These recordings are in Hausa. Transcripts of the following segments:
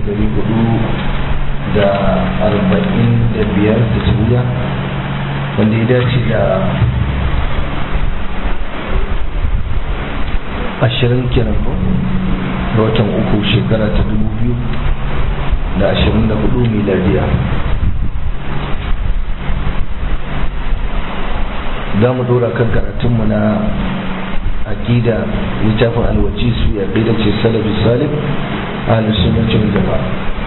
hijiriya, wanda ya dace da 20 kenan ko da watan uku shekara ta 2024 miladiya. za mu dora kan karatunmu na aqida littafin alwajisu ya aqida ce salafi salih ahlus sunnah wal jamaa.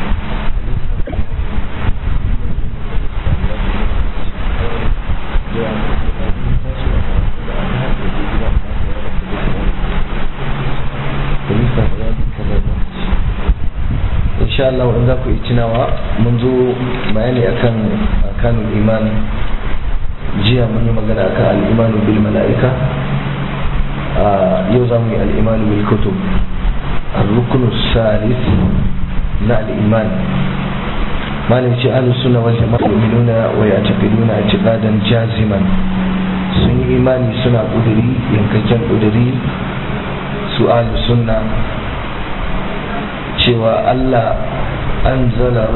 insha Allah in za ku yi tunawa mun zo bayani akan arkanul iman. jiya mun yi magana akan al-imanu bil mala'ika, yau za mu yi al-imanu bil kutub, ar-ruknu salis na al-iman. malam ce ahlus sunna wal jama'a yu'minuna wa ya'taqiduna i'tiqadan jaziman, sun yi imani suna kuduri yankakken kuduri su ahlus sunna cewa Allah anzala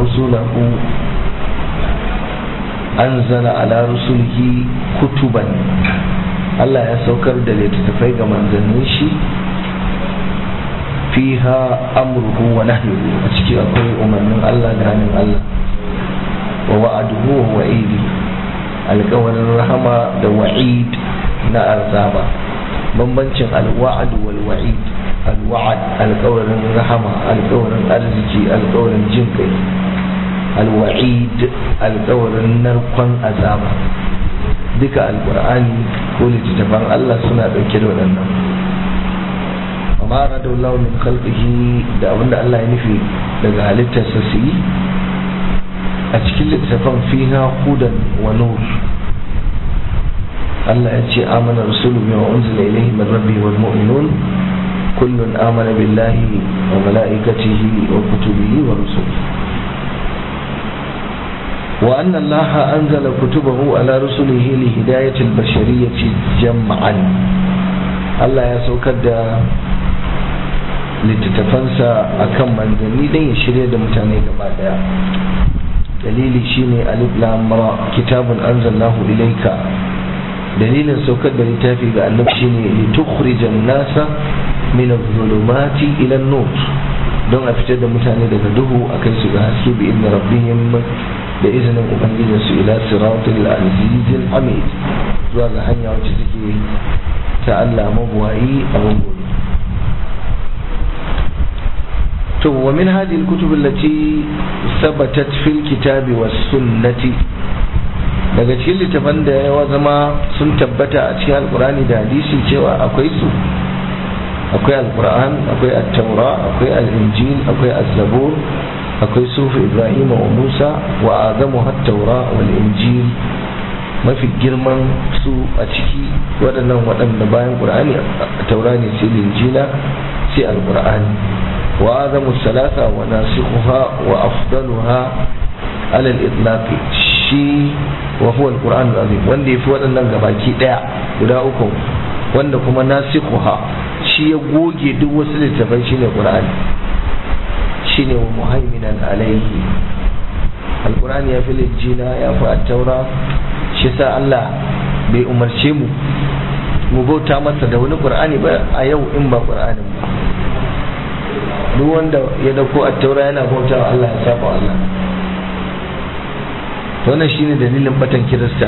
ala rusulihi kutuban, Allah ya saukar da littattafai ga manzannin shi, fiha amruhu wa nahyuhu, a ciki akwai umarnin Allah da hannun Allah, wa wa'aduhu wa wa'idi, alƙawarin rahama da wa'id na azaba. bambancin alwa'ad wal wa'id, alwa'ad alƙawarin rahama, alƙawarin arziki, alƙawarin jin kai, alwa'id alƙawarin narkon azaba. duka alƙur'ani ko littattafan Allah suna ɗauke da waɗannan. amma radallahu min khalqihi, da abinda Allah ya nufi daga halittarsa su yi a cikin littattafan, fiha hudan wa nur. Allah ya ce amana rasulu bima unzila ilayhi min rabbihi wal mu'minun kullun amana billahi wa malaikatihi wa kutubihi wa rusulihi. وأن الله أنزل كتبه على رسله لهداية البشرية جمعا. الله يسوكد لتتفنسى أكم من دليل يشري دمتاني كما دعا. دليل شيني ألف لام را كتاب أنزلناه إليك. دليل سوكد لتافي بأنه شيني لتخرج الناس من الظلمات إلى النور. دون أفتد دمتاني دهو أكيسو بحسكي بإذن ربهم da izinin ubangijinsu ila siratul azizil hamid, zuwa ga hanya wacce take ta Allah mabuwayi a gobe. to wa min hadhihi alkutub allati thabatat fil kitabi was sunnati, daga cikin littafan da yawa zama sun tabbata a cikin alqur'ani da hadisi cewa akwai su, akwai alqur'an, akwai at-taura, akwai al-injil, akwai az-zabur, akwai sufi Ibrahim wa Musa, wa adamu hat-taura wal injil. mafi girman su a ciki waɗanda bayan qur'ani taura ne, sai injila, sai al-qur'ani. wa adamu salasa wa nasikhuha wa afdaluha ala al-itlaq, shi wa huwa al-qur'an al-azim, wanda yafi waɗannan gabaki daya guda uku, wanda kuma nasikhuha shi ya goge duk wasu littafai, shine qur'ani, shine wa muhaiminan alaihi. alqur'ani ya fi injila, ya fi at-taura. shi sa Allah bai umarce mu bauta masa da wani qur'ani ba a yau in ba qur'anin ba. duk wanda ya dauko at-taura yana bauta wa Allah, ya saba Allah. wannan shine dalilin batan kirista.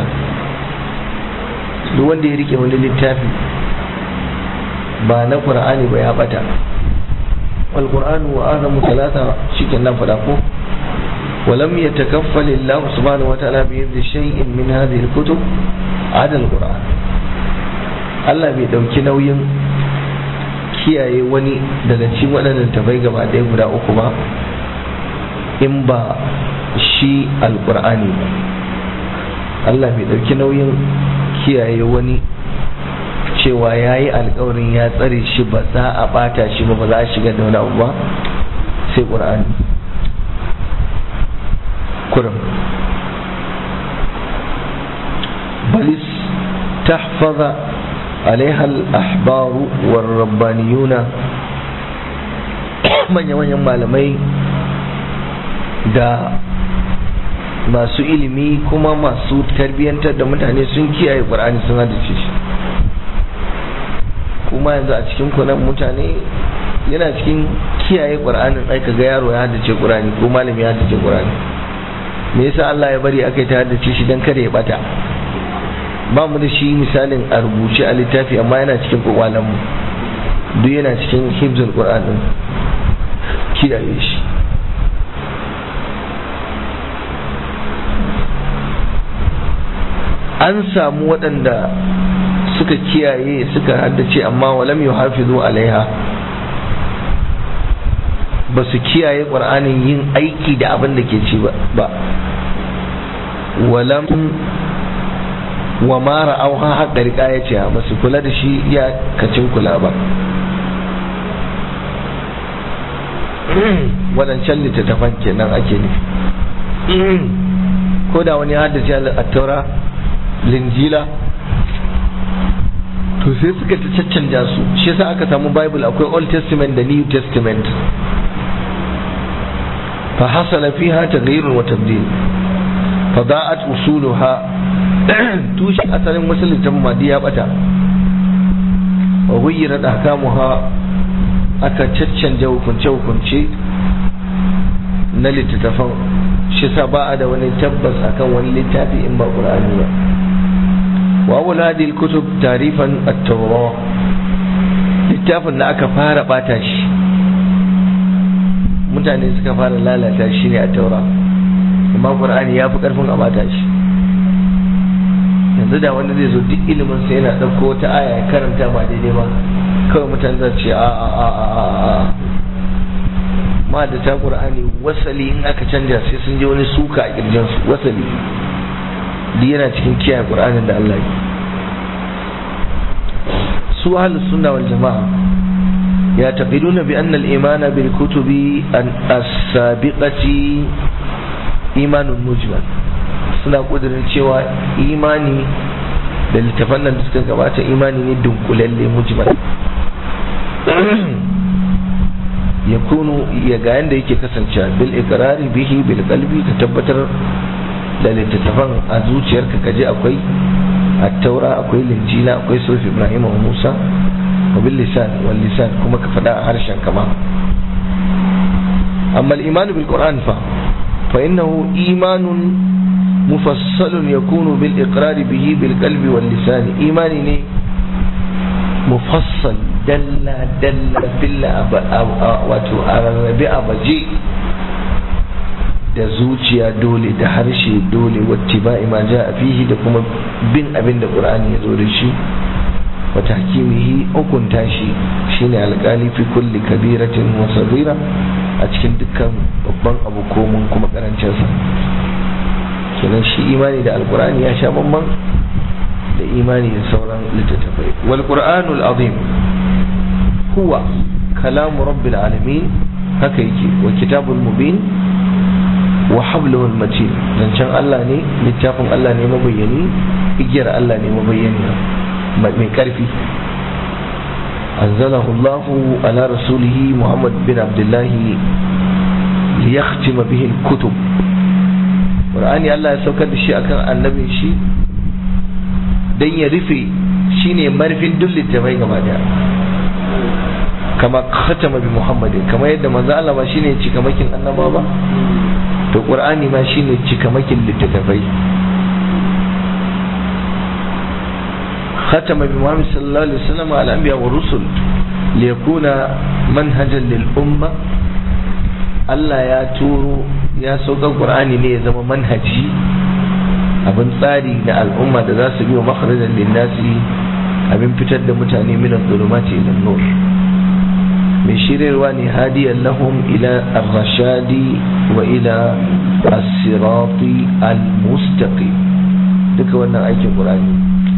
duk wanda ya rike wani littafi ba na qur'ani ba ya bata. والقرآن وآدم ثلاثة شيء كنا فلاقوه. ولم يتكفل الله سبحانه وتعالى بيد شيء من هذه الكتب عدا القرآن. Allah bai dauki nauyin kiyaye wani daga cikin waɗannan tafai gaba ɗaya guda uku ba in ba shi alƙur'ani ba. Allah bai dauki nauyin kiyaye wani cewa ya yi alkawarin ya tsare shi ba za a bata shi ba za a shiga da wani abu ba sai ƙur'ani kurum. balis tahfaza alaiha al-ahbaru war rabbaniyuna, manya-manyan malamai da masu ilimi kuma masu tarbiyyantar da mutane sun kiyaye Qur'ani sun haddace shi. Kuma yanzu a cikin kunan mutane yana cikin kiyaye Qur'anin ai kaga yaro ya haddace Qur'ani ko malami ya haddace Qur'ani. Me yasa Allah ya bari aka yi ta haddace shi dan kada ya bata? Ba mu da shi misalin a rubuce a littafi amma yana cikin kwakwalan mu, duk yana cikin hifzul Qur'an din, kiyaye shi. An samu waɗanda suka kiyaye suka haddace amma walam yuhafizu alaiha, ba su kiyaye Qur'anin yin aiki da abin da ke ci ba. Walam wa ma ra'awha haqqa riqayatiha, ba su kula da shi ya kacin kula ba. Wadancan littattafan kenan ake nufi. Ko da wani haddace at-taura, linjila, to sai suka ta caccanja su. Shi yasa aka samu Bible akwai Old Testament da New Testament. Fa hasala fiha taghayyur wa tabdil, fa da'at usuluha, tushe asalin musulun ta madi ya bata, wa ghayyira ahkamuha, aka caccanja hukunce na littattafan. Shi yasa ba a da wani tabbas akan wani littafi in ba Qur'ani ba. وأول هذه الكتب تعريفا التوراة، littafin da aka fara bata shi, mutane suka fara lalata shi ne a taura, amma Qur'ani ya fi karfin a bata shi. Yanzu da wanda zai zo duk ilimin sa yana ɗauko wata aya ya karanta ba daidai ba, kawai mutane za ce a ma da ta Qur'ani wasali in aka canja sai sun je wani suka a kirjinsu. Wasali duk yana cikin kiyaye Qur'anin da Allah ya. Su ahlus sunna wal jamaa ya'taqiduna bi anna al-iman bil kutubi as-sabiqati imanun mujmal. Suna kudirin cewa imani da littafan nan da suka gabata imani ne dunkulalle mujmal. Yakunu ya ga yanda yake kasancewa bil iqrari bihi bil qalbi, ka tabbatar da littattafan a zuciyarka kaje akwai at-taura, akwai linjila, akwai suhuf Ibrahim wa Musa, wa bil lisan wal lisan, kuma ka fada a harshen kama. Amma al-iman bil Qur'an fa innahu imanun mufassalun yakunu bil iqrar bihi bil qalbi wal lisan. Imani ne mufassal, dalla billa wato arabi abaji, da zuciya dole, da harshe dole, wattiba'i ma ja'a fihi, da kuma bin abin da Qur'ani ya zo da shi, wa tahkimihi, hukunta shi shine alƙali fi kulli kabiratin wa saghira, a cikin dukkan babban abu ko mun kuma karancin sa. Kenan shi imani da alqur'ani ya sha bamban da imani da sauran littattafai. Wal qur'anul azim huwa kalamu rabbil alamin, haka yake, wa kitabul mubin wa hablul matin, zancen Allah ne, littafin Allah ne mabayyani, igiyar Allah ne mabayyani mai karfi. anzalahu Allah ala rasulihi Muhammad bin Abdullah liyakhtima bihi al-kutub. Qur'ani Allah ya saukar da shi akan annabin shi dan ya rufe, shine marfin duk littafai gaba daya. Kama khatama bi Muhammadin, kama yadda manzo Allah ba shine cikamakin annaba ba, to Qur'ani ma shine cikamakin littattafai. khatama bi Muhammad sallallahu alaihi wasallam ala anbiya wa rusul liyakuna manhajan lil umma. Allah ya turo, ya saukar Qur'ani ne ya zama manhaji, abin tsari na al'umma da za su biyo makharajan lin nasi, abin fitar da mutane min adh-dhulumati ila an-nur. mai shiryarwa ne hadiyan lahum ila ar-rashadi wa ila as-sirati al-mustaqim. duka wannan aikin Qur'ani.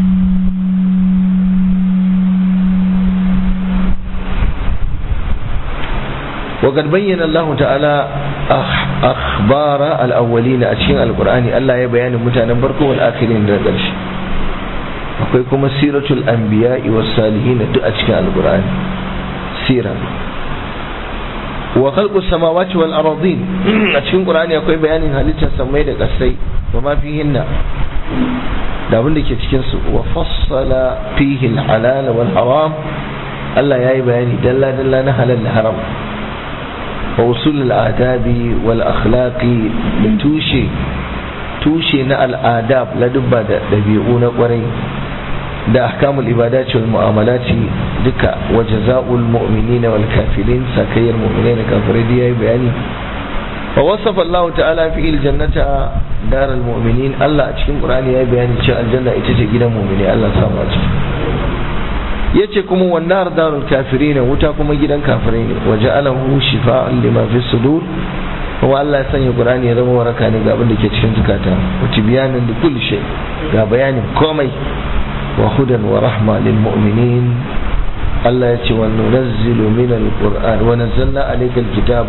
وقد بين الله تعالى أخبار الأولين أشياء القرآن. الله يبين متانا بركو والآخرين لقرش. وكيكم سيرة الأنبياء والصالحين أشياء القرآن سيرة. wa khalqus samawati wal ardin a cikin qur'ani akwai bayanin halittar samai da kasai wa ma fihinna da abin da ke cikin su wa fassala fihi al halal wal haram Allah yayi bayani dalla dalla na halal da haram wa usul al adabi wal akhlaqi da tushe na al adab la dubba da dabi'u na kwarai da ahkamul ibadati wal mu'amalati duka wa jazaa'ul mu'minina wal kafirin sakayyar mu'minina kafirai da yayi bayani fa wasafa Allah ta'ala fi aljannata daral mu'minin Allah a cikin Qur'ani yayi bayani cewa aljanna ita ce gidan mu'mini Allah ya samu a ciki yace kuma wannan darul kafirin wuta kuma gidan kafirai ne wa ja'alahu shifaa'an lima fi sudur kuma Allah ya sanya Qur'ani ya zama waraka ne ga abin da ke cikin zukata wa tibyanan li kulli shay ga bayanin komai وهدى ورحمة للمؤمنين الله يتي وننزل من القرآن ونزلنا عليك الكتاب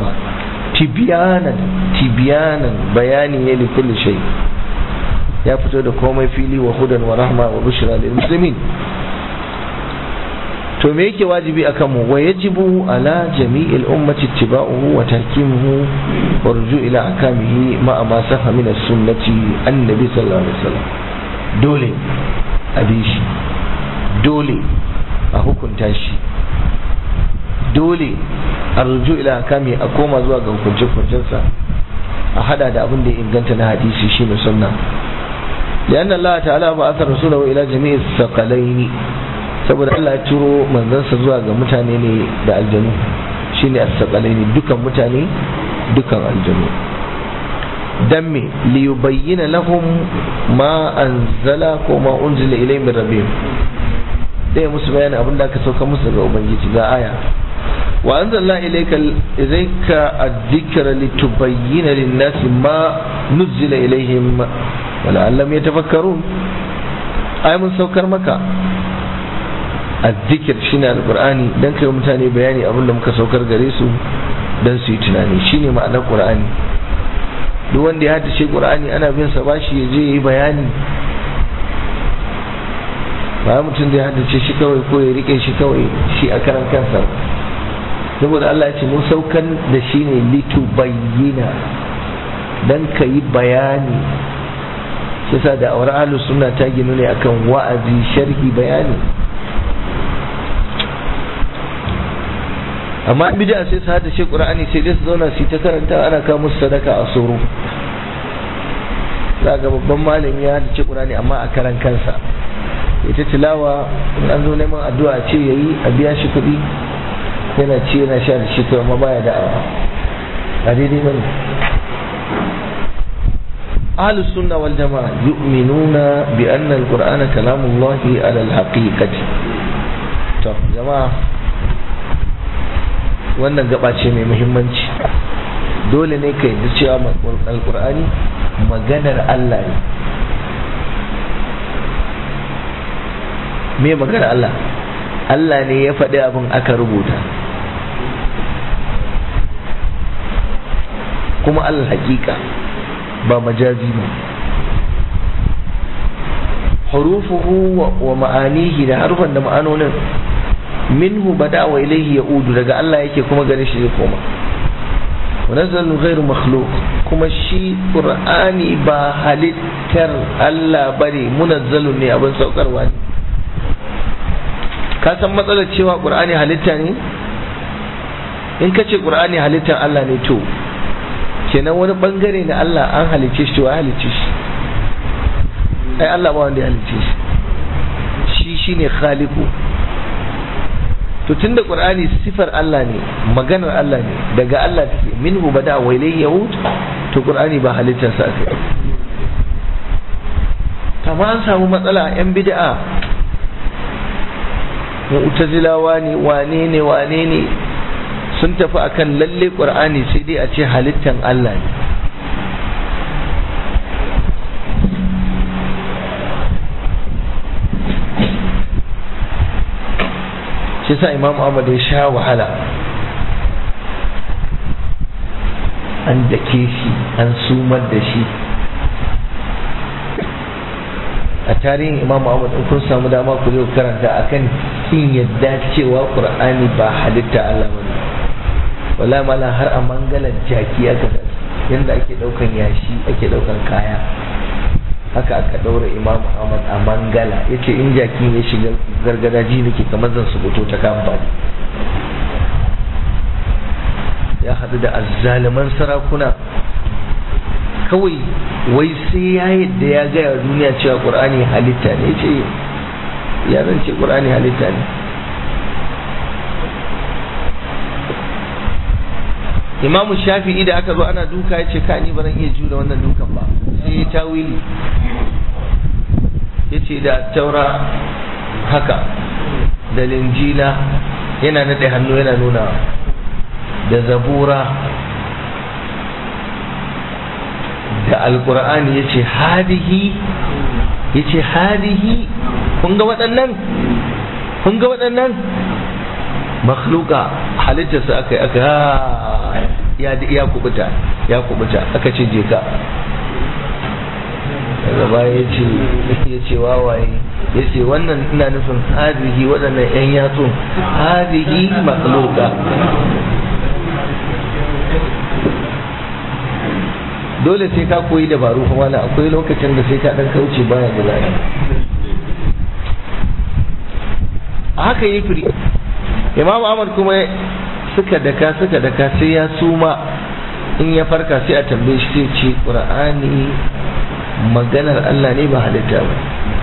تبيانا بياني لكل شيء يا فتو komai fili وهدى ورحمة وبشرى للمسلمين to me yake wajibi akan mu wa yajibu ala jami'il ummati ittiba'uhu wa tahkimuhu wa ruju' ila ahkamihi ma ma sahha min as-sunnati annabi sallallahu alaihi wasallam dole a bi shi dole a hukunta shi dole a ruju ila kame a koma zuwa ga hukunce-hukuncensa a hada da abin da ya inganta na hadisi shi ne sunna lianna Allah ta'ala ba aka rasulahu ila jami'i thaqalaini saboda Allah ya turo manzansa zuwa ga mutane ne da aljanu shine as-thaqalaini dukan mutane dukan aljanu dan me li yubayyana lahum ma anzala ko ma unzila ilayhim min rabbihim dai musu bayani abin da aka sauka musu daga ubangiji ga aya wa anzalna ilayka adh-dhikra litubayyana lin-nasi ma nuzila ilayhim wa la'allam yatafakkarun ai mun saukar maka adh-dhikr shine al-qur'ani dan kai mutane bayani abin da muka saukar gare su dan su yi tunani shine ma'anar qur'ani duk wanda ya haddace Qur'ani ana bin sa bashi ya je yi bayani ba mutum da ya haddace shi kawai ko ya rike shi kawai shi a karan kansa saboda Allah ya ce mun saukan da shi ne litubayyina dan ka yi bayani yasa da awar ahlus sunna ta ginu ne akan wa'azi sharhi bayani amma bid'a sai su hada shi Qur'ani sai dai su zauna su ta karanta ana kawo musu sadaka a soro za ga babban malami ya hada shi Qur'ani amma a karan kansa ita tilawa in an zo neman addu'a ce yayi a biya shi kuɗi yana ci yana sha da shi to amma baya da'awa a daidai bane ahlus sunna wal jamaa yu'minuna bi anna al-qur'ana kalamullahi ala al-haqiqati to jama'a wannan gaba ce mai muhimmanci dole ne ka yi cewa alkur'ani maganar Allah ne me maganar Allah Allah ne ya faɗi abin aka rubuta kuma Allah hakika ba majazi ba hurufuhu wa ma'anihi da harfan da ma'anonin minhu bada wa ilaihi yaudu daga Allah yake kuma gare shi zai koma wa nazalu ghairu makhluq kuma shi qur'ani ba halittar Allah bane munazzalun ne abin saukarwa ne ka san matsalar cewa qur'ani halitta ne in ka ce qur'ani halittar Allah ne to kenan wani bangare na Allah an halicce shi to ya halicce shi ai Allah ba wanda ya halicce shi shine khaliqu to tunda qur'ani sifar Allah ne maganar Allah ne daga Allah take minhu bada wa ilayhi yaud to qur'ani ba halittar sa ake kama an samu matsala yan bid'a mu'tazilawa ne wane ne sun tafi akan lalle qur'ani sai dai a ce halittan Allah ne shi sa Imam Ahmad ya sha wahala an dake shi an sumar da shi a tarihin Imam Ahmad in kun samu dama ku zo karanta akan kin yadda cewa Qur'ani ba halitta Allah bane wallahi mala har a mangalan jaki aka yanda ake daukan yashi ake daukan kaya haka aka daura Imam Ahmad a mangala yace in jaki ne shiga gargadaji nake kamar zan subuto ta kamfani. Ya hadu da azzaliman sarakuna kawai wai sai ya yadda ya gaya duniya cewa Qur'ani halitta ne. Yace ya zan ce Qur'ani halitta ne. Imamu Shafi'i da aka zo ana duka ya ce ka ni ba zan iya jure wannan dukan ba, sai ya tawili ya ce da taura haka da linjila yana naɗe hannu yana nuna da zabura da alkur'ani ya ce hadihi kun ga waɗannan makhluka halittarsa aka yi aka ya kubuta aka ce je ka daga baya ya ce wawaye ya ce wannan ina nufin hadihi waɗannan 'yan yatsun hadihi makhluka. Dole sai ka koyi dabaru kuma na akwai lokacin da sai ka ɗan kauce baya da zai haka yi firi. Imam Ahmad kuma suka daka sai ya suma in ya farka sai a tambaye shi sai ce Qur'ani maganar Allah ne ba halitta ba.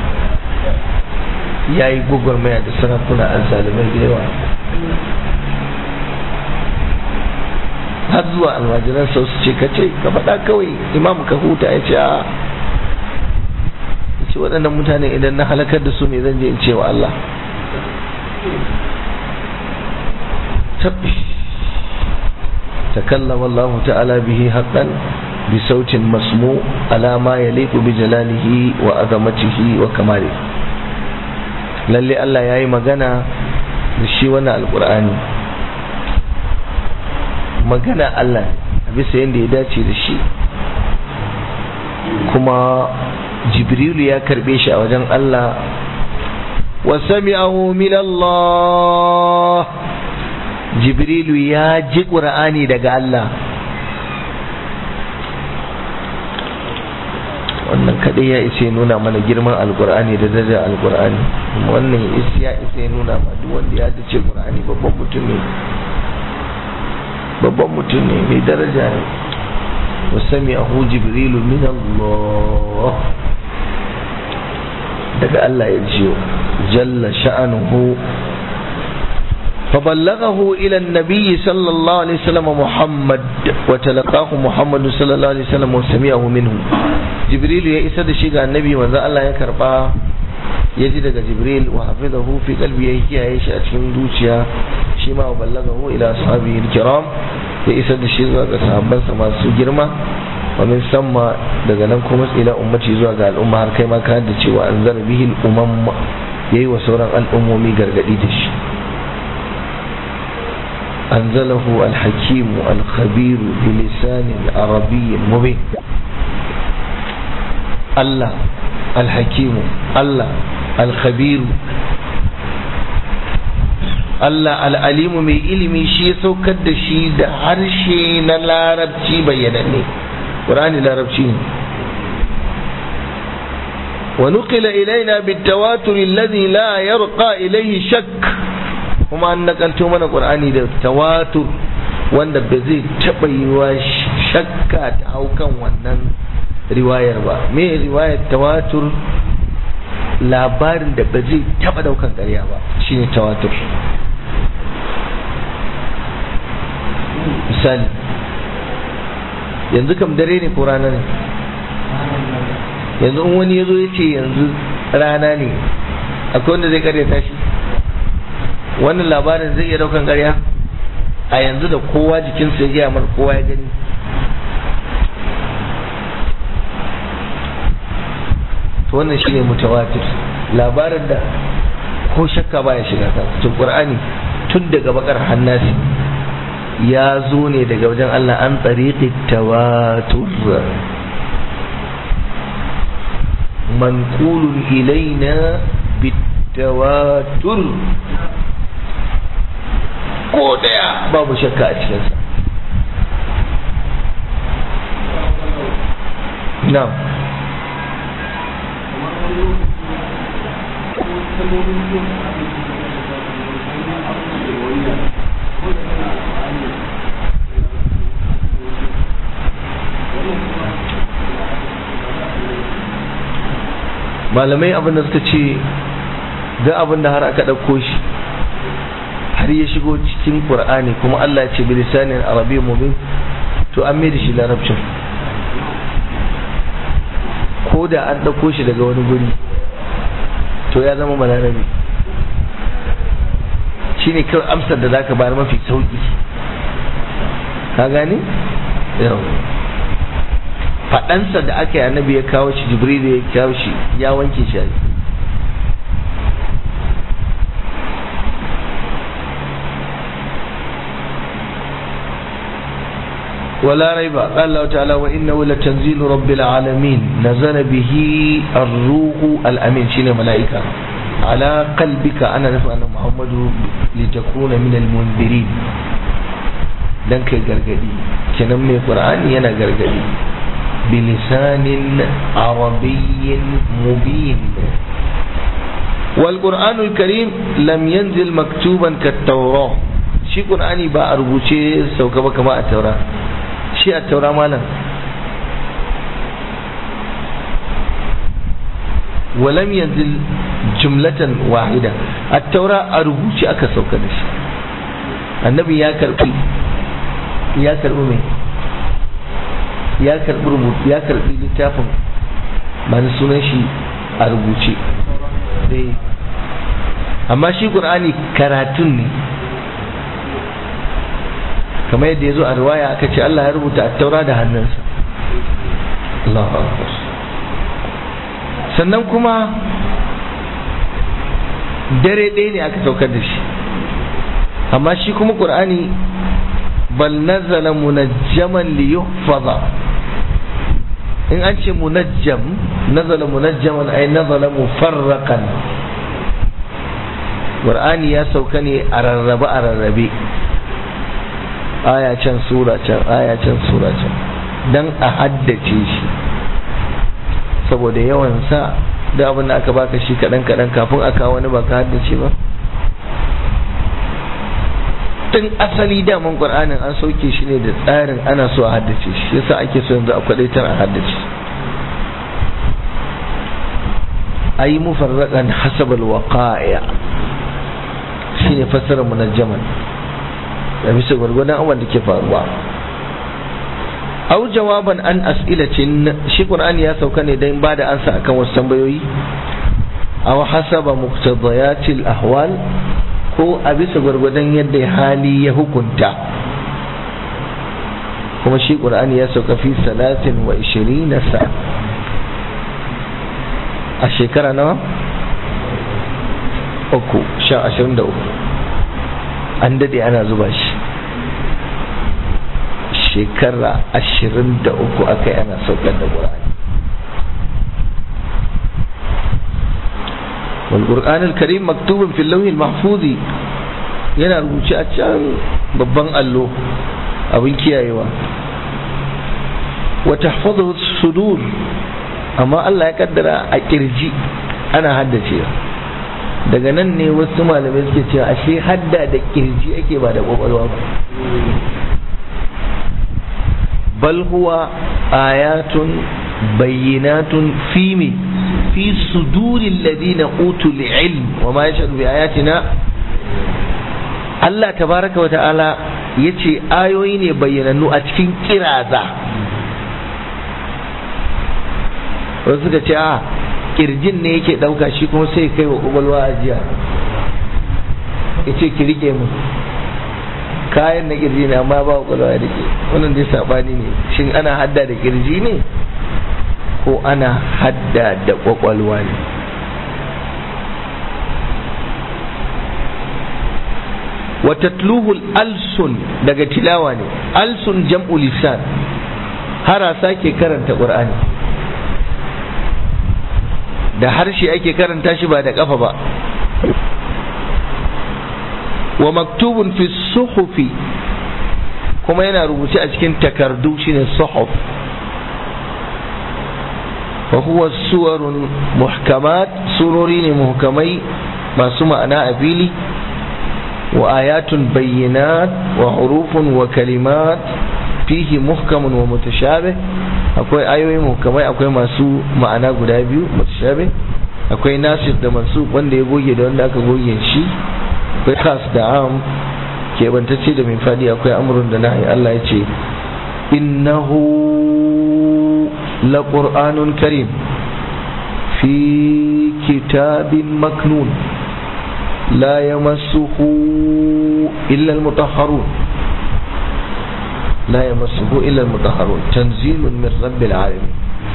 Yayi gwagwarmaya da sarakuna azzalimai da yawa har zuwa almajiran sau su ce ka faɗa kawai imam ka huta. Ya ce a ce waɗannan mutane idan na halakar da su me zan je in ce wa Allah. تكلم الله تعالى به حقا بصوت مسموع على ما يليق بجلاله وعظمته وكماله. lalle Allah yayi magana da shi wannan alqur'ani, magana Allah bisa yanda ya dace da shi, kuma Jibrilu ya karbe shi a wajen Allah wa sami'ahu min Allah. Jibrilu ya ji Qur'ani daga Allah. wannan kadai ya isa nuna mana girman alqur'ani da darajar alqur'ani. Wannan ya isa nuna ma duk wanda ya dace Qur'ani babban mutum ne mai daraja ne. wa sami'ahu Jibrilu min Allah, daga Allah ya jiyo jalla sha'anuhu. فبلغه إلى النبي صلى الله عليه وسلم محمد وتلقاه محمد صلى الله عليه وسلم وسمعه منه. جبريل يا إسد شيء النبي وذا الله يكربا يجد جبريل وحفظه في قلبه يحكي عيش أتشم دوشيا شما وبلغه إلى أصحابه الكرام يا إسد شيء صحابا سما سجرما ومن ثم دغنكم إلى أمتي زوا قال أمة هر كما كانت وأنذر به الأمم يي وسورا الأمم غرغدي دش. أنزله الحكيم الخبير بلسان عربي مبين. الله الحكيم، الله الخبير، الله العليم mai ilimi shi ya saukar da shi da harshe na larabci bayyananne. Qur'ani larabci ne. wa nuqila ilaina bitawatur alladhi la yarqa ilayhi shakk. kuma an nakalto mana Qur'ani da tawatur wanda ba zai taba yiwa shakka ta hau kan wannan riwayar ba. Me riwayar tawatur? Labarin da ba zai taba daukan ƙarya ba shine tawatur. Misali yanzu kam dare ne ko rana ne? Yanzu in wani yazo ya ce yanzu rana ne, akwai wanda zai karyata shi? Wannan labarin zai iya daukan ƙarya a yanzu da kowa jikinsa ya gaya mana, kowa ya gani. To wannan shine mutawatir, labarin da ko shakka baya shiga ta. To Qur'ani tun daga bakar hannasi ya zo ne daga wajen Allah an tariqi tawatur, manqulun ilaina bitawatur, ko daya babu shakka a cikinsa. na'am malamai abinda suka ce da abinda har aka ɗauko shi har ya shigo cikin ƙur'ani kuma Allah ya ce bilisanin arabi mubin to an mai da shi larabcin ko da an ɗauko shi daga wani guri to ya zama balarabi shi ne kawai amsar da zaka bayar mafi sauki ka gane yau faɗansa da aka yi annabi ya kawo shi jibril ya kawo shi ya wanke shi ولا ريب قال الله تعالى وإنه لتنزيل رب العالمين نزل به الروح الأمين شين ملائكة على قلبك أنا نفع أن محمد لتكون من المنذرين لنك غرغدي كنمي القرآن ينا غرغدي بلسان عربي مبين والقرآن الكريم لم ينزل مكتوبا كالتوراة شي قرآني با أربوشي سوكبا كما التوراة shi a taura malam walam yanzil jumlatan wahida a taura a rubuce aka sauka da shi annabi ya karbi mai ya karbi rubutu ya karbi littafin masu sunan shi a rubuce amma shi qur'ani karatun ne kamar yadda ya zo a riwaya aka ce Allah ya rubuta attaura da hannunsa Allahu Akbar sannan kuma dare ɗaya ne aka saukar da shi amma shi kuma Qur'ani bal nazala munajjaman li yuhfaza in an ce munajjam nazala munajjaman ay nazala mufarraqan Qur'ani ya sauka ne a rarrabe aya can sura can aya can sura can dan a haddace shi saboda yawan sa da abin da aka baka shi kadan kadan kafin aka wani baka haddace ba tun asali daman Qur'anin an sauke shi ne da tsarin ana so a haddace shi yasa ake so yanzu a kwadaitar a haddace ayi mufarraqan hasabal waqa'i shine fassarar munajjaman da bisa gwargwadon abin da ke faruwa au jawaban an as'ilatin shi Qur'ani ya sauka ne dan bada ansa akan wasu tambayoyi aw hasaba muqtadayatil ahwal ko a bisa gwargwadon yadda hali ya hukunta kuma shi Qur'ani ya sauka fi 23 sa'a a shekara nawa 23 an dade ana zuba shi shekara 23 aka yi ana saukar da Qur'ani wal Qur'an al-Karim maktubun fil lawh al-mahfuz yana rubuce a can babban allo abin kiyayewa wa tahfazuhu sudur amma Allah ya kaddara a kirji ana haddacewa daga nan ne wasu malamai suke cewa ashe hadda da kirji ake ba da kwakwalwa ba bal huwa ayatun bayyinatun fi suduril ladina utul ilm wa ma yashhadu bi ayatina Allah tabaraka wa ta'ala yace ayoyi ne bayyanannu a cikin kiraza wasu suka ce kirjin ne yake dauka shi kuma sai kai wa kwakwalwa ajiya yace ki rike mu kayan na kirji ne amma ba kwakwalwa ya rike wannan dai sabani ne shin ana hadda da kirji ne ko ana hadda da kwakwalwa ne wa tatluhu al-alsun daga tilawa ne alsun jam'u lisan harasa ke karanta qur'ani da harshe ake karanta shi ba da kafa ba wa maktubun fi suhufi kuma yana rubuce a cikin takardu shine suhuf wa huwa suwarun muhkamat, surori ne muhkamai masu ma'ana a fili, wa ayatun bayyinat wa hurufun wa kalimat fihi muhkamun wa mutashabih, akwai ayoyi muhkamai akwai masu ma'ana guda biyu mutashabih, akwai nasir da mansub wanda ya goge da wanda aka goge shi, akwai khas da am keɓantacce da mai fadi, akwai amrun da nahi. Allah ya ce innahu la qur'anun karim fi kitabin maknun la yamassuhu illa al-mutahharun la yamassuhu illa al-mutahharun tanzilun min rabbil alamin.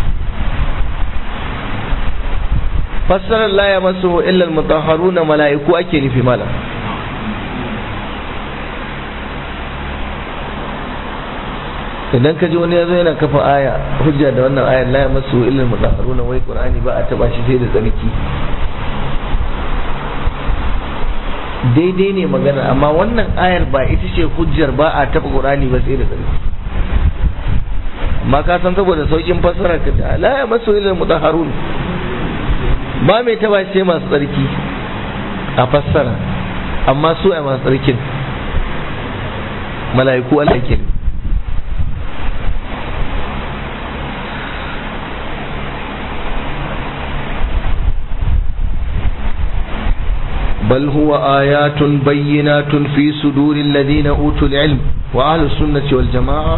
fassarar la yamassuhu illa al-mutahharun mala'iku ake nufi mala. idan ka ji wani yazo yana kafa aya hujja da wannan ayar la yamassuhu illa al-mutahharun wai qur'ani ba a taba shi sai da tsarki, daidai ne magana, amma wannan ayar ba ita ce hujjar ba a taba qur'ani ba sai da tsarki. amma ka san saboda saukin fassara ka da la yamassuhu illa al-mutahharun ba mai taba shi sai masu tsarki a fassara, amma su ai masu tsarkin mala'iku Allah ke. بل هو آيات بينات في صدور الذين أوتوا العلم وأهل السنة والجماعة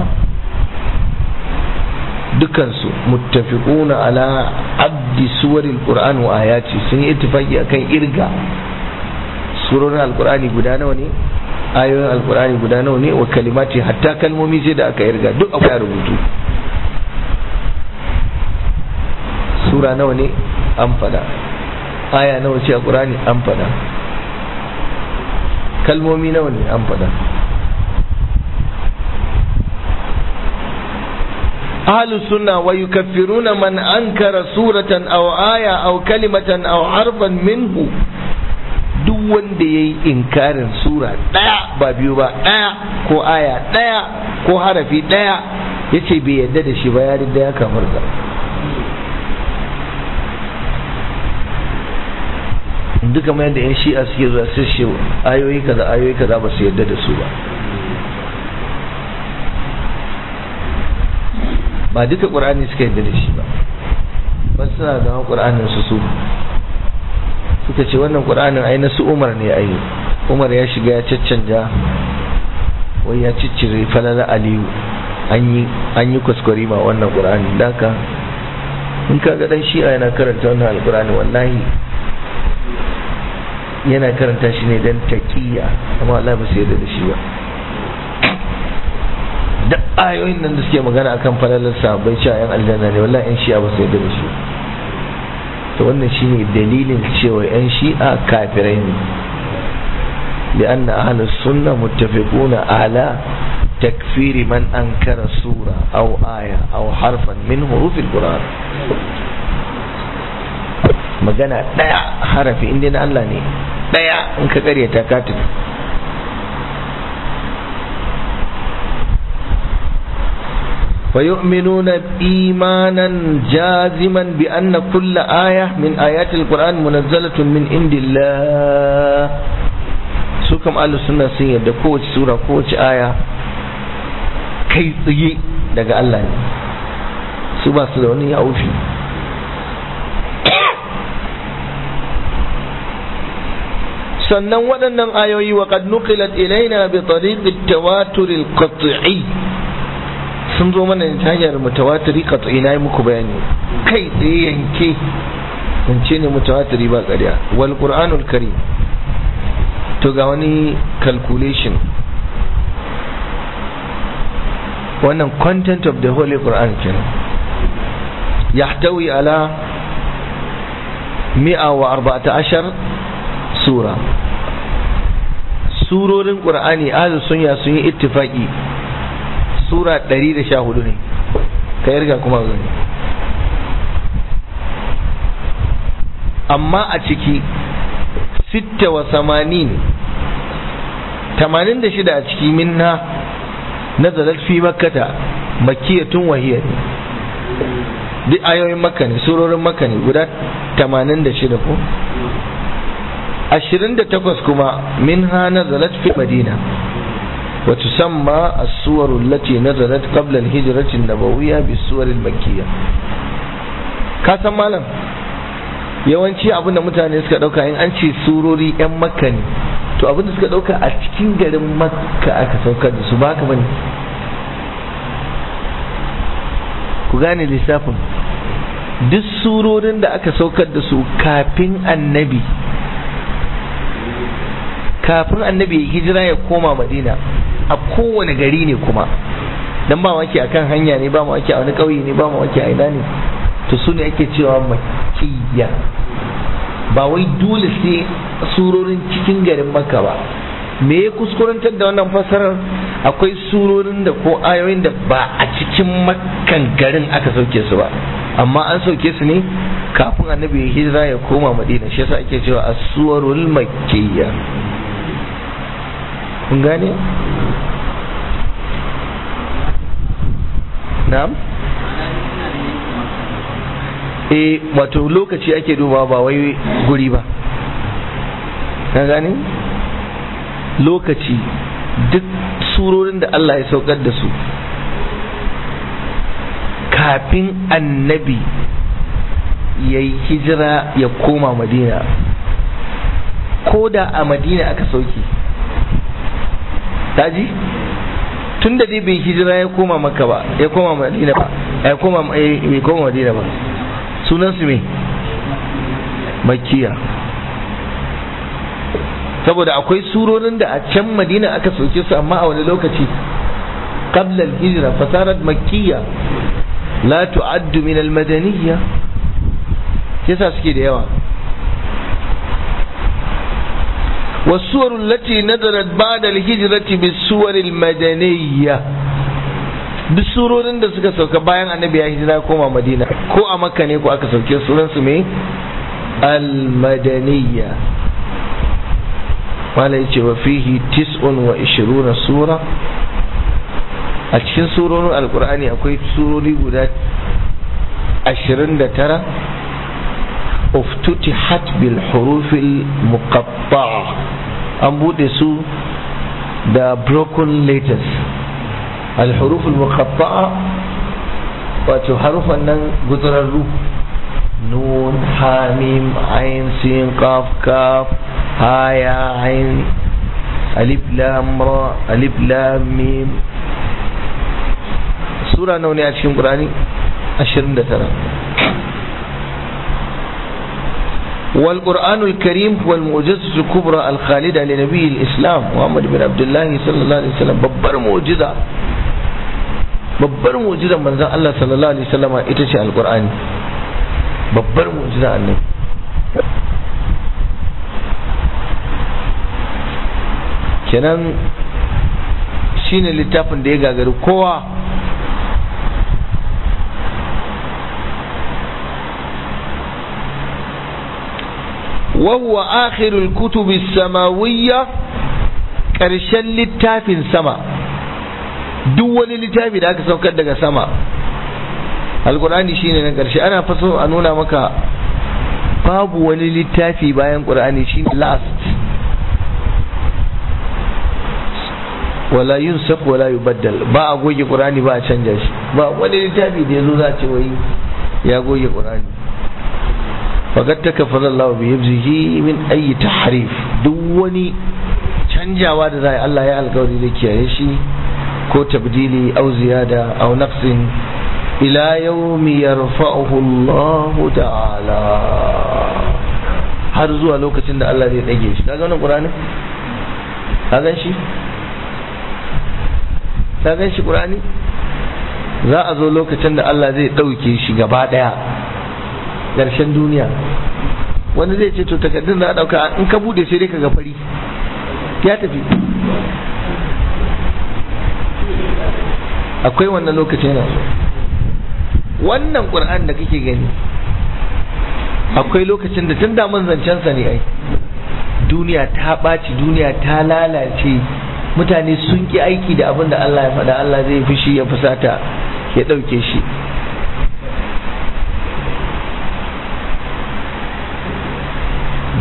dukansu muttafiquna ala abdi suwaril qur'an wa ayati, sun yi ittifaqi akan irga surorin alqur'ani guda nawa ne, ayoyin alqur'ani guda nawa ne, wa kalimati hatta kalmomi sai da aka irga duk akwai rubutu. sura nawa ne an fada, aya nawa ce alqur'ani an fada, kalmomi nawa ne an fada. ahlus sunna wa yukaffiruna man ankara suratan aw aya aw kalimatan aw harfan minhu, duk wanda yayi inkarin sura daya ba biyu ba, daya ko aya daya ko harafi daya yace bai yadda da shi ba, ya ridda ya kafarta. duka mai da yan shi'a suke zuwa sai ayoyi kaza ba su yadda da su ba duka qur'ani suka yadda da shi ba, ba suna da qur'anin su suka ce wannan qur'anin ai na su Umar ne, ai Umar ya shiga ya caccanja, wai ya ciccire falala Aliyu, an yi kuskure ma wannan qur'ani. daka in ka ga dan shi'a yana karanta wannan alqur'ani wallahi yana karanta shi ne dan taqiya, amma Allah ba su yarda da shi ba. da ayoyin nan da suke magana akan falalar sahabbai cewa yan aljanna ne, wallahi yan shi'a ba su yarda da shi. to wannan shine dalilin cewa yan shi'a kafirai ne, لأن أهل السنة متفقون على تكفير من أنكر سورة أو آية أو حرفا من حروف القرآن. magana daya harafi inda na Allah ne daya in ka kare ta katin. ويؤمنون إيمانا جازما بأن كل آية من آيات القرآن منزلة من عند الله. سوكم أهل السنة سنة كوش سورة كوش آية كي تجي دقاء الله سبا سلوني أوفي. sannan waɗannan ayoyi wa qad nuqilat ilaina bi tariq at-tawatur al-qat'i, sun zo mana ta hanyar mutawatiri qat'i, na yi muku bayani kai tsaye yanke zance ne mutawatiri ba ƙarya. wal qur'anul karim, to ga wani calculation, wannan content of the holy Quran kenan, yahtawi ala 114 sura. surorin qur'ani ahlus sunna sun yi ittifaqi sura 114 ne, ka yarga kuma gani. amma a ciki 86 a ciki minna nazalat fi makkata makkiyatun wahiyya, duk ayoyin makka ne, surorin makka ne guda 86 ko 28 kuma minha nazalat fi madina wa tusamma as-suwar allati nazalat qabla al-hijrah an-nabawiyya bis-suwar al-makkiyya. Ka san malam yawanci abinda mutane suka dauka in an ce surori yan makka ne to abinda suka dauka a cikin garin makka aka saukar da su, ba haka bane. ku gane lissafin, duk surorin da aka saukar da su kafin annabi ya hijira ya koma madina a kowane gari ne kuma, dan ba wake akan hanya ne, ba wake a wani kauye ne, ba wake a ina ne, to su ne ake cewa makiyya. ba wai dole sai surorin cikin garin makka ba. me ya kuskurantar da wannan fasarar? akwai surorin da ko ayoyin da ba a cikin makkan garin aka sauke su ba, amma an sauke su ne kafin annabi ya hijira ya koma madina, shi yasa ake cewa as-suwarul makkiyya. kun gane? na'am. wato lokaci ake duba ba wai guri ba, ka gane? lokaci, duk surorin da Allah ya saukar da su kafin annabi ya yi hijira ya koma madina, ko da a madina aka sauke taji, tun da dai bai hijira ya koma maka ba, ya koma madina ba, ya koma bai koma madina ba, sunansu me? makkiya. saboda akwai surorin da a can madina aka sauke su amma a wani lokaci qabla al-hijra fasarat makkiyya la tu'addu min al-madaniyya, yasa suke da yawa. والسور التي نزلت بعد الهجرة بالسور المدنية، bisurorin da suka sauka bayan annabi ya hijira koma madina, ko a makka ne ko aka sauke suran su me? al-madaniyya. wala yace wa fihi 29 sura, a cikin surorin alqur'ani akwai surori guda 29 uftutihat bil hurufil muqatta'a, an bude su da broken letters. al hurufil muqatta'a wato harufan nan gudurarru, nun ha mim ain sin qaf kaf ha ya ain alif lam ra alif lam mim. sura nawa ne a cikin qur'ani? 29. والقرآن الكريم هو المعجزة الكبرى الخالدة لنبي الإسلام محمد بن عبد الله صلى الله عليه وسلم. babbar mu'jiza manzon Allah sallallahu alaihi wasallam ita ce alqur'ani, babbar mu'jiza annabi. kenan shine littafin da ya gagari kowa. وهو آخر الكتب السماوية، ƙarshen littafin sama. duk wani littafi da aka saukar daga sama, alƙur'ani shine na ƙarshe. ana faso a nuna maka babu wani littafi bayan ƙur'ani, shine last. wala yunsakh wala yubaddal, ba a goge ƙur'ani ba a canja shi, ba wani littafi da yazo za a ce wai ya goge ƙur'ani. faqad takafara Allah bi hifzihi min ayi tahrif, duk wani canjawa da zai Allah ya alƙawari da kiyaye shi, ko tabdili aw ziyada aw naqsin ila yawmi yarfa'uhu Allah ta'ala, har zuwa lokacin da Allah zai dage shi. kaga wannan Qur'ani, ka gan shi Qur'ani, za a zo lokacin da Allah zai dauke shi gaba daya ƙarshen duniya. wani zai ce to takardun da dauka in ka bude sai dai ka ga fari ya tafi. akwai wannan lokacin yana wannan Qur'an da kake gani, akwai lokacin da tun da mun zancen sa ne ai duniya ta ɓaci, duniya ta lalace, mutane sun ki aiki da abin da Allah ya faɗa, Allah zai fushi ya fusata ya ɗauke shi.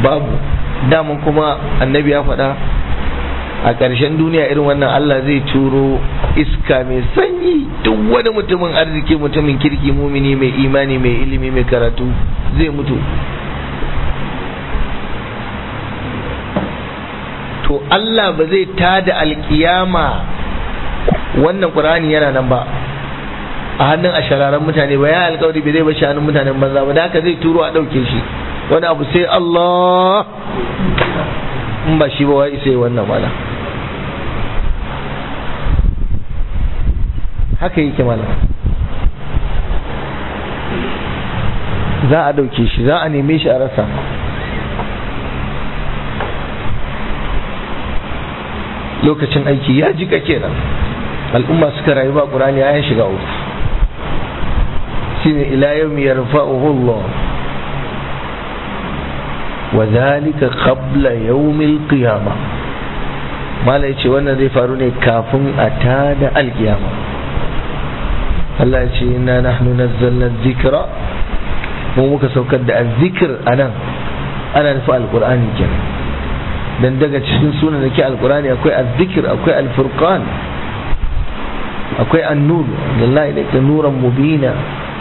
babu. Daman kuma annabi ya faɗa a ƙarshen duniya irin wannan Allah zai turo iska mai sanyi, duk wani mutumin arziki, mutumin kirki, mumini mai imani mai ilimi mai karatu zai mutu. To Allah ba zai tada alkiyama wannan Qur'ani yana nan ba a hannun ashararan mutane ba, ya alƙawari bai zai bashi hannun mutanen banza ba, da haka zai turo a ɗauke shi. Wani abu sai Allah, in ba shi ba wai sai wannan mala. Haka yake mala, za a ɗauke shi, za a neme shi a rasa. Lokacin aiki ya jika kenan, al'umma suka rayu ba Qur'ani ya shiga uku. Shine ila yawmi yarfa'uhu Allah wa dhalika qabla yawmil qiyamah. Mala yace wannan zai faru ne kafin a tada alkiyama. Allah yace inna nahnu nazzalna dhikra, mu muka saukar da azzikr anan ana nufi alqur'ani kenan. Dan daga cikin sunan da ke alqur'ani akwai azzikr, akwai alfurqan, akwai an-nur, lillahi laka nuran mubina.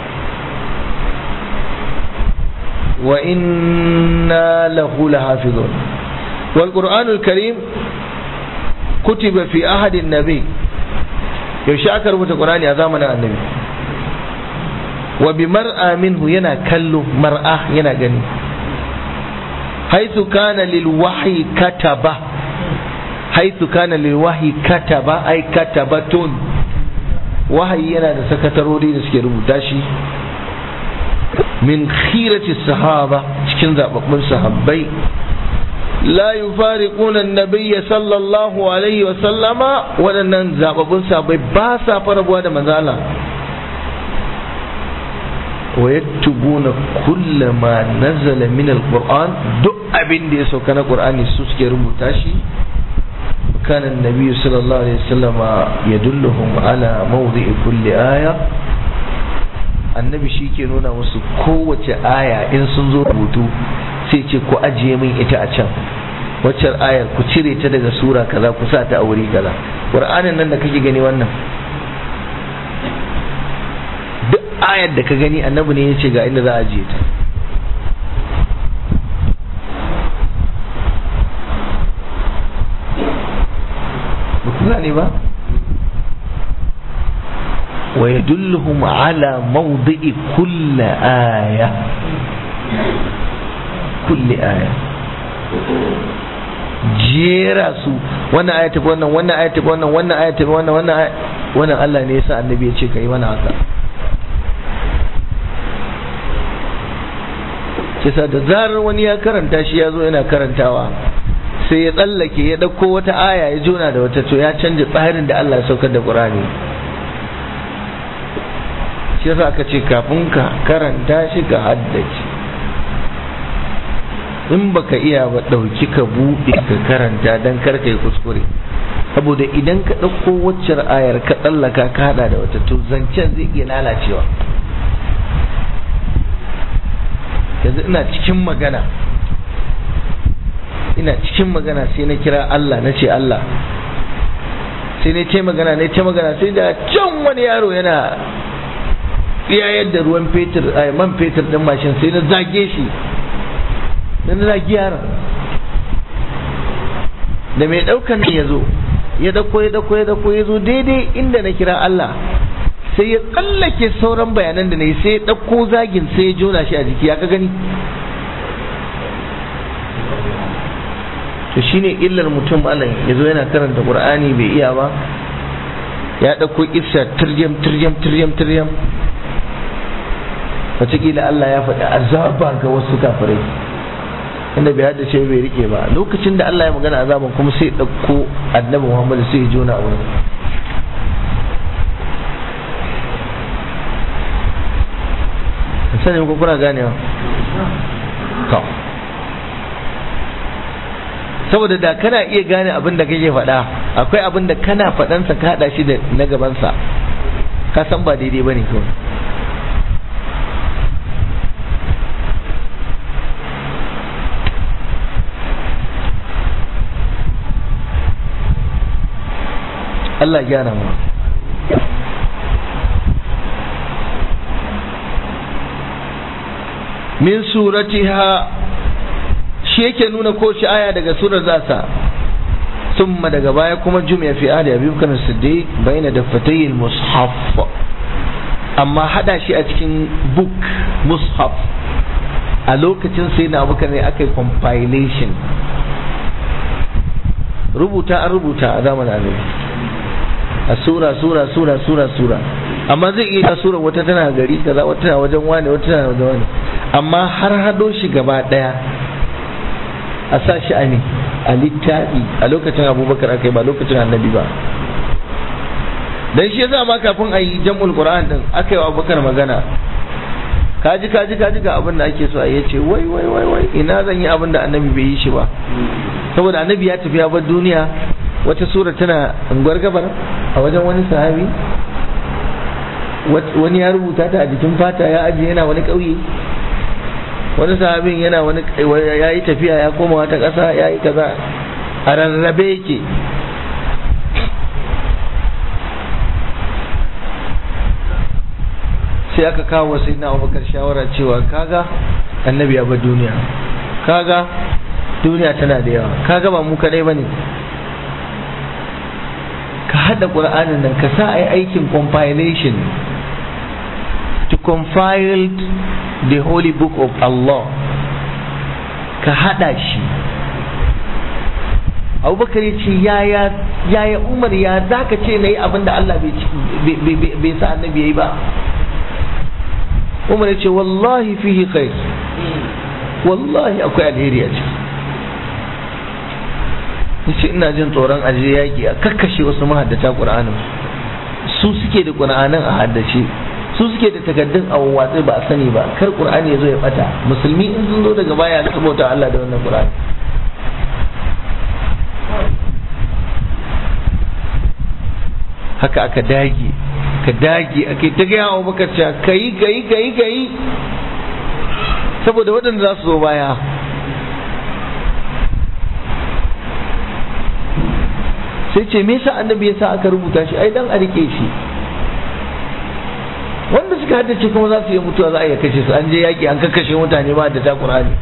wa inna lahu lahafizun. wal qur'anul karim kutiba fi ahadin nabi, yaushe aka rubuta qur'ani a zamanin annabi. wa bi mar'a minhu, yana kallo, mar'a yana gani. haythu kana lil wahyi kataba, haythu kana lil wahyi kataba ay katabatun, wahayi yana da sakatarori da suke rubuta shi. min khirati sahaba, cikin zababbun sahabbai. la yufariquna an-nabiyya sallallahu alaihi wa sallama, wadannan zababbun sahabbai ba sa farabuwa da manzo Allah. wa yaktubuna kullama nazala min al-Qur'an, duk abin da ya sauka na Qur'ani su suke rubuta shi. kana an-nabiy sallallahu alaihi wa sallama yadulluhum ala mawdi'i kulli aya, annabi shi ke nuna musu kowace aya in sun zo rubutu sai ce ku ajiye min ita a can, waccar ayar ku cire ta daga sura kaza ku sa ta a wuri kaza. Qur'anin nan da kake gani wannan, duk ayar da ka gani annabi ne ya ce ga inda za a ajiye ta. ba ku gane ba? ويدلهم على موضع كل آية، كل آية jera su, wannan aya tafi wannan, wannan aya tafi wannan, wannan aya tafi wannan, wannan Allah ne yasa annabi ya ce kai wannan haka. kisa da zarar wani ya karanta shi ya zo yana karantawa sai ya tsallake ya ɗauko wata aya ya jona da wata, to ya canja tsarin da Allah ya saukar da Qur'ani. shi yasa aka ce kafin ka karanta shi ka haddace, in baka iya ba dauki ka buɗe ka karanta dan kar kai kuskure, saboda idan ka ɗauko waccar ayar ka tsallaka ka hada da wata, to zancen zai iya lalacewa. yanzu ina cikin magana sai na kira Allah, na ce Allah, sai ne ta magana sai da can wani yaro yana tsayayar da ruwan fetur, man fetur din mashin, sai na zage shi, na zage yaron. da mai daukan ne ya zo ya dako ya zo daidai inda na kira Allah, sai ya tsallake sauran bayanan da na yi, sai ya dauko zagin sai ya jona shi a jiki. ya ka gani? to shine illar mutum Allah ya zo yana karanta Qur'ani bai iya ba, ya dauko kissa tiryam wataƙila Allah ya faɗi azaba ga wasu kafirai inda bai haddace bai rike ba. lokacin da Allah ya magana azaban kuma sai ɗauko annabi Muhammad sai ya jona a wurin. sani ko kuna ganewa? saboda da kana iya gane abin da kake faɗa, akwai abin da kana faɗansa ka haɗa shi da na gabansa, ka san ba daidai bane kawai. Allah gyara mu. min suratiha shi yake nuna ko shi aya daga surar zasa thumma daga baya kuma jumi'a fi ahli Abi Bakr as-Siddiq baina daffatay al-mushaf, amma hada shi a cikin book mushaf a lokacin sai na Abubakar ne aka yi compilation, rubuta a zamanin Annabi a sura amma zai iya sura wata tana gari kaza, wata tana wajen wani, wata tana wajen wani, amma har hado shi gaba daya a sa shi a littafi a lokacin Abubakar aka yi, ba lokacin Annabi ba. Dan shi yasa ma kafin a yi jam'ul Qur'an din aka yi wa Abubakar magana, kaji ga abin da ake so a yace wai ina zan yi abin da Annabi bai yi shi ba, saboda Annabi ya tafi ya bar duniya, wata sura tana unguwar gabar a wajen wani sahabi, wani ya rubuta ta a jikin fata ya ajiye yana wani ƙauye, wani sahabin yana wani ya yi tafiya ya koma wata ƙasa ya yi kaza, a rarrabe yake. sai aka kawo sai na Abubakar shawara cewa kaga Annabi ya bar duniya, kaga duniya tana da yawa, kaga ba mu kadai bane, ka hada Qur'anin nan ka sa ai aikin compilation to compile the holy book of Allah, ka hada shi. Abubakar ya ce yaya Umar ya zaka ce nayi abin da Allah bai sa Annabi yayi ba. Umar ya ce wallahi fihi khair, wallahi akwai alheri a ciki. yace ina jin tsoron aje yaki a kakkashe wasu mahaddata Qur'anin, su suke da Qur'anin a haddace, su suke da takaddun a watsi ba a sani ba, kar Qur'ani ya zo ya bata. Musulmi in sun zo daga baya su bauta Allah da wannan Qur'ani. haka aka dage ake ta gaya wa Abubakar cewa kai saboda waɗanda za su zo baya. sai ce me yasa Annabi ya sa aka rubuta shi? ai dan a rike shi, wanda suka haddace kuma za su yi mutuwa, za a iya kashe su, an je yaki an kakkashe mutane ba da ta Qur'ani.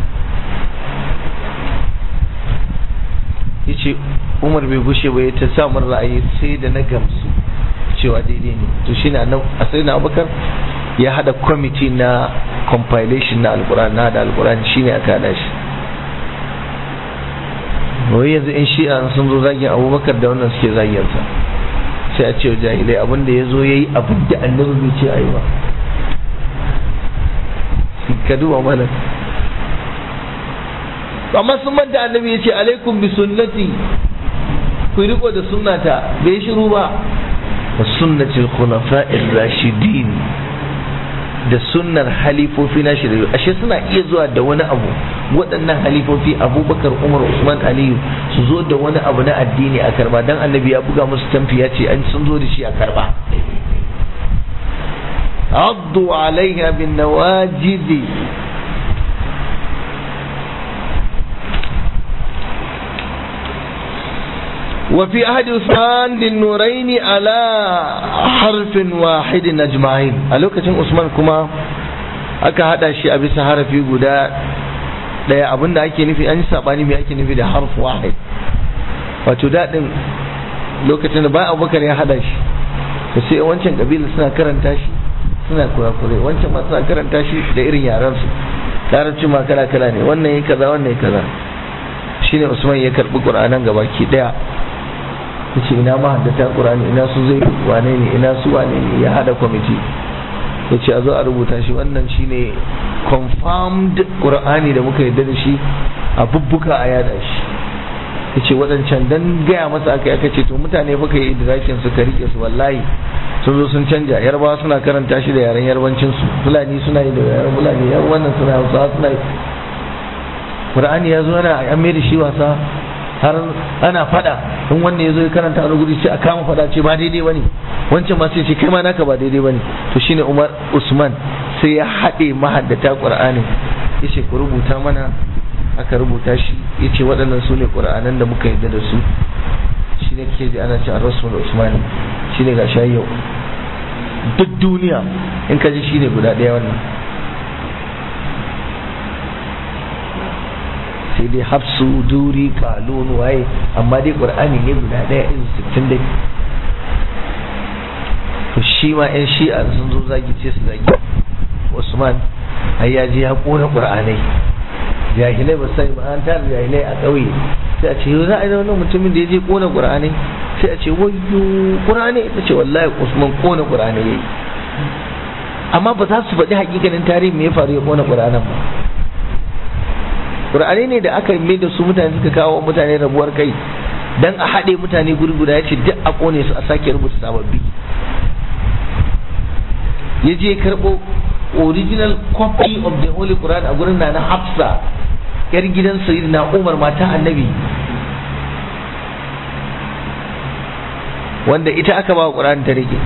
yace Umar bai gushe ba ya ta sa mun ra'ayi sai da na gamsu cewa daidai ne. to shine sai na Abubakar ya hada kwamiti na compilation na Alqur'ani, na hada Alqur'ani shine aka hada shi. wai yanzu in shi'a sun zo zagin Abubakar da wannan suke zagin sa, sai a ce wa jahilai abin da ya zo yayi abin da Annabi bai ce ayi ba. ka duba mana, amma sun manta Annabi ya ce alaikum bi sunnati, ku riko da sunnata, bai shiru ba, wa sunnatil khulafa'ir rashidin, da sunnar halifofi na shiriyu. ashe suna iya zuwa da wani abu, waɗannan halifofi Abubakar, Umar, Usman, Aliyu su zo da wani abu na addini a karba, dan Annabi ya buga musu tamfi ya ce an sun zo da shi a karba. addu alaiha bin nawajidi. وفي عهد عثمان للنورين على حرف واحد أجمعين. a lokacin Usman kuma aka hada shi a bisa harafi guda daya. abinda ake nufi, an yi sabani me ake nufi da harf wahid, wato dadin lokacin da bayan Abubakar ya hada shi, to sai wancan kabila suna karanta shi suna kurakure, wancan ma suna karanta shi da irin yaran su, larabci ma kala kala ne, wannan yayi kaza wannan yayi kaza. shine Usman ya karbi Qur'anan gabaki daya, yace ina ma haddata Qur'ani, ina su zai wane ne, ina su wane ne, ya hada kwamiti yace a zo a rubuta shi. wannan shine confirmed Qur'ani da muka yarda da shi, a bubbuka a yada shi. yace wadancan dan gaya masa aka ce to mutane fa kai idrakin su ka rike su, wallahi sun zo sun canja. Yarbawa suna karanta shi da yaren yarbancin su, Fulani suna yi da yaren Fulani, yan wannan suna Hausa suna yi. Qur'ani ya zo ana an mai da shi wasa, har ana fada in wanda ya zo ya karanta wani guri sai a kama fada ce ba daidai bane, wancan ma sai ce kai ma naka ba daidai bane. to shine Usman sai ya haɗe mahaddata Qur'ani, yace ku rubuta mana, aka rubuta shi, yace waɗannan su ne Qur'anan da muka yarda da su. shi ne kake ji ana ce ar-rasmul usmani shi ne ga shayi yau duk duniya in ka ji shi ne guda ɗaya wannan sai dai hafsu duri kalun waye amma dai qur'ani ne guda ɗaya irin 60 dai to shi ma yan shi'a sun zo zagi ce su zagi usman ai ya je ya kona qur'anai jahilai ba sai ba an tara jahilai a ƙauye sai a ce yau za a yi wannan mutumin da ya je kona qur'anai sai a ce wayyo qur'ani ita ce wallahi usman kona qur'anai yayi amma ba za su faɗi hakikanin tarihi me ya faru ya kona qur'anan ba qur'ani ne da aka mai da su mutane suka kawo mutane rabuwar kai dan a haɗe mutane guri guda ya ce duk a kone su a sake rubuta sababbi ya je karɓo original copy of the Holy Quran a gurin na Hafsa yar gidan Sayyidina Umar mata annabi wanda ita aka ba Qur'an ta rike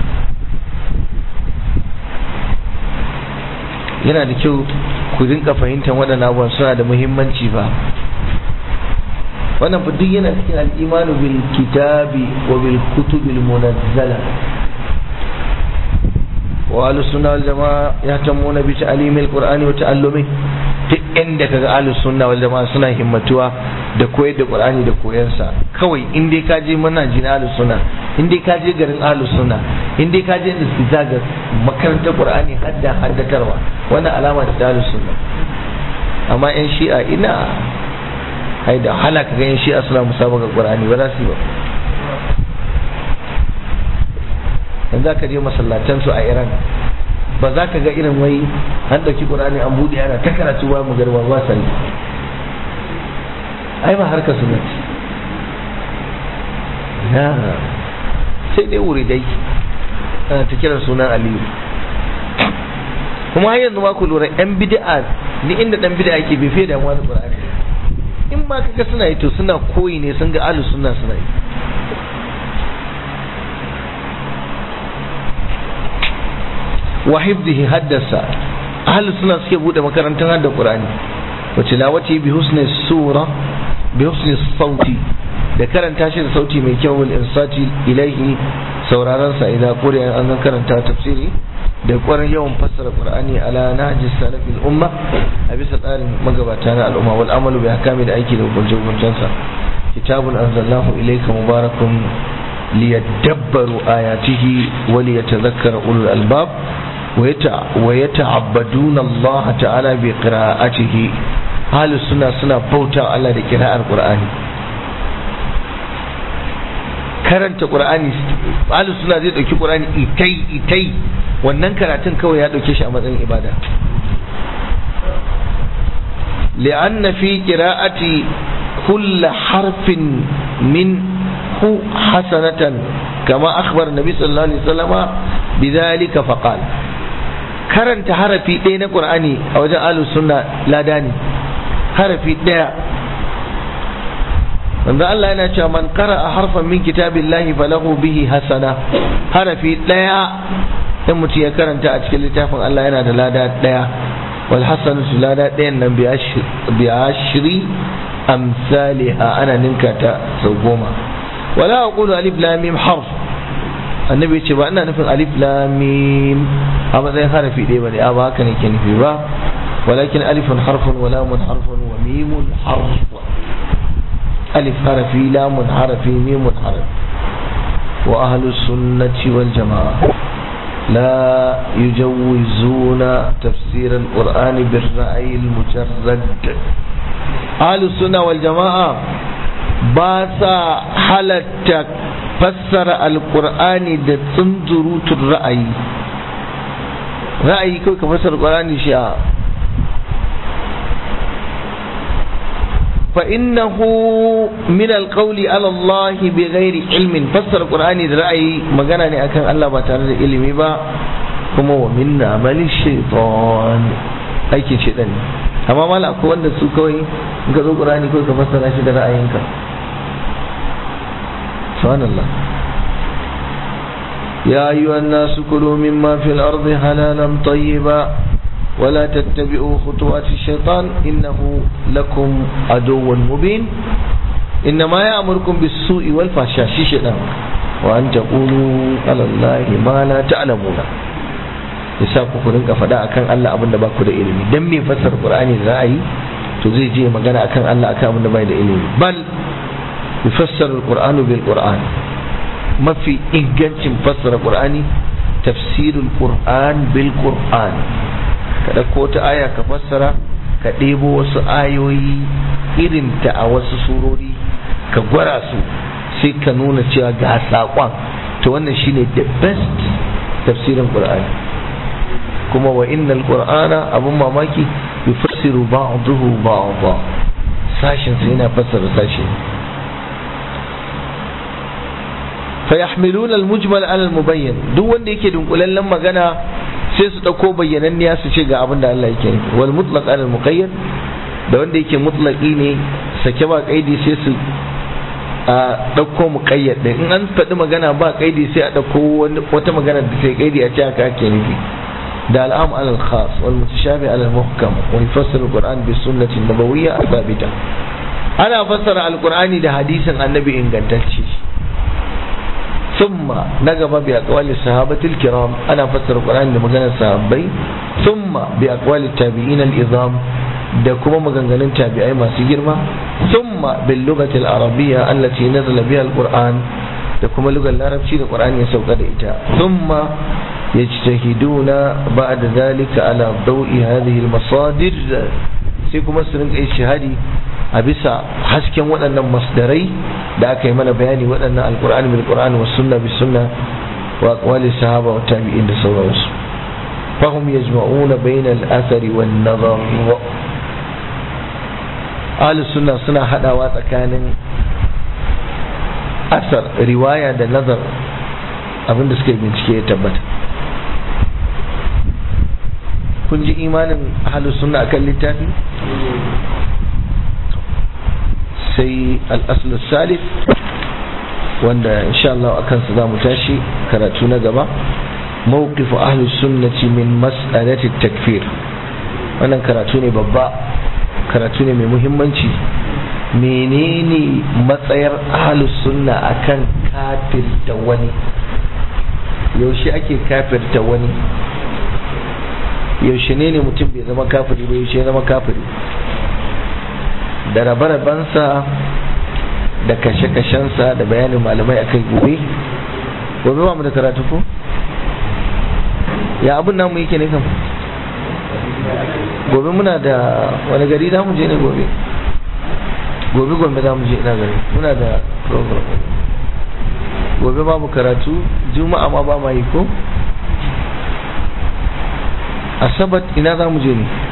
yana da kyau ku rinka fahimtar waɗannan abubuwan suna da muhimmanci ba wannan duk yana cikin al-imanu bil kitabi wa bil kutubil munazzala wa ahlus sunna wal jamaa yahtamuna bi ta'limil qur'ani wa ta'allumi duk inda kaga ahlus sunna wal jamaa suna himmatuwa da koyar da qur'ani da koyansa kawai in dai ka je manhaji na ahlus sunna in dai ka je garin ahlus sunna in dai ka je istizaga makarantar qur'ani haddatarwa wannan alama ta ahlus sunna amma yan shi'a ina ai da halaka ga yan shi'a suna musabaka qur'ani ba za su yi ba in za ka je masallatan su a Iran ba za ka ga irin wai an ɗauki ƙur'ani an buɗe ana ta karatu ba mu garba ba sani ai ba harka su nace na sai dai wuri dai ana ta kiran sunan Aliyu kuma har yanzu ma ku lura yan bid'a ni inda dan bid'a yake bai fiye damuwa da ƙur'ani in ma kaga suna yi to suna koyi ne sun ga ahlus sunna suna yi wa hifdhihi haddasa ahli sunna suke bude makarantar hadda qur'ani wa tilawati bi husni sura bi husni sauti da karanta shi da sauti mai kyau wal insati ilaihi sauraron sa idan qur'ani an karanta tafsiri da ƙwarar yawan fassara qur'ani ala nahji salafil umma a bisa tsarin magabata na al'umma wal amalu bi ahkami da aiki da hukuncin sa kitabun anzalallahu ilayka mubarakun liyadabbaru ayatihi wa liyatadhakkara ulul albab ويتعبدون الله تعالى بقراءته أهل السنة سنة بوتا على قراءة القرآن karanta Qur'ani ahlus sunna zai dauki Qur'ani itai wannan karatun kawai ya dauke shi a matsayin ibada li'anna fi qira'ati kull harfin minhu hasanatan kama akhbar nabi sallallahu alaihi wasallama bidhalika faqala karanta harafi ɗaya na ƙur'ani a wajen ahlus sunna lada ne harafi ɗaya wanda Allah yana cewa man qara'a harfan min kitabillahi falahu bihi hasana harafi ɗaya in mutum ya karanta a cikin littafin Allah yana da lada ɗaya wal hasanatu lada ɗayan nan bi ashri amsalha ana ninka ta sau 10 wala aqulu alif lam mim harf annabi ce ba ina nufin alif lam mim a matsayin harafi ɗaya bane ba haka ne ke nufi ba walakin alifun harfun wa lamun harfun wa mimun harf alif harafi lamun harafi mimun harf wa ahlus sunnati wal jamaa la yujawizuna tafsir al-qur'ani bil ra'yi al-mujarrad ahlus sunna wal jamaa ba sa halatta fassara alqur'ani da tsunzurutun ra'ayi kawai ka fassara qur'ani shi a fa innahu min alqawli ala Allah bighairi ilmin fassara qur'ani da ra'ayi magana ne akan Allah ba tare da ilimi ba kuma wa min amali shaytan aikin shaytan amma mala akwai wanda su kawai in ka zo qur'ani kawai ka fassara shi da ra'ayinka subhanallah يا أيها الناس كلوا مما في الأرض حلالا طيبا ولا تتبعوا خطوات الشيطان إنه لكم عدو مبين inna ma ya'murukum bis-su'i wal fahsha shi shedan wa an taqulu ala Allahi ma la ta'lamuna yasa ku rinka faɗa akan Allah abin da ba ku da ilimi dan me fassara Qur'ani za a yi to zai je magana akan Allah akan abin da bai da ilimi bal yufassara al-Qur'anu bil Qur'an mafi ingancin fassara Qur'ani tafsirul Qur'an bil Qur'an ka dauko ta aya ka fassara ka ɗebo wasu ayoyi irin ta a wasu surori ka gwara su sai ka nuna cewa ga saƙon to wannan shine the best tafsirin Qur'ani kuma wa innal Qur'ana abun mamaki yufassiru ba'dahu ba'dha sashin sai yana fassara sashi fa yahmiluna al-mujmal ala al-mubayyan duk wanda yake dunkulallen magana sai su dauko bayyananniya su ce ga abin da Allah yake nufi wal mutlaq ala al-muqayyad da wanda yake mutlaqi ne sake ba kaidi sai su a dauko muqayyad din in an faɗi magana ba kaidi sai a dauko wata magana da sai kaidi a ce haka ake nufi da al'am ala al-khas wal mutashabi ala al-muhkam wa yufassir al-Qur'an bi sunnati an-nabawiyya thabita ana fassara al-Qur'ani da hadisin annabi ingantacce ثم نجب بأقوال الصحابة الكرام أنا فسر القرآن لمجانا الصحابي ثم بأقوال التابعين الإظام da kuma maganganun tabi'ai masu girma thumma bil lughati al arabiyya allati nazala biha al qur'an da kuma lugar larabci da qur'ani ya sauka da ita thumma yajtahiduna ba'da dhalika ala dawi hadhihi al masadir sai kuma su rinka shahadi a bisa hasken waɗannan masdarai da aka yi mana bayani waɗannan alqur'ani bil qur'ani was sunna bis sunna wa aqwali sahaba wa tabi'in da sauransu fahum yajma'una bayna al athari wan nazar ahlus sunna suna hadawa tsakanin asar riwaya da nazar abinda suka yi bincike ya tabbata kun ji imanin ahlus sunna akan littafi sai al-aslu salif wanda insha Allah akan su zamu tashi karatu na gaba mawqif ahlus sunnati min mas'alati at-takfir wannan karatu ne babba karatu ne mai muhimmanci menene matsayar ahlus sunna akan kafirta wani yaushe ake kafirta wani yaushe ne mutum bai zama kafiri ba yaushe ya zama kafiri da rabe-rabensa da kashe-kashensa da bayanin malamai akai gobe ba mu da karatu ko ya abin namu yake ne kam gobe muna da wani gari za mu je ne gobe za mu je ina gari muna da program gobe babu karatu juma'a ma ba ma yi ko asabat ina za mu je ne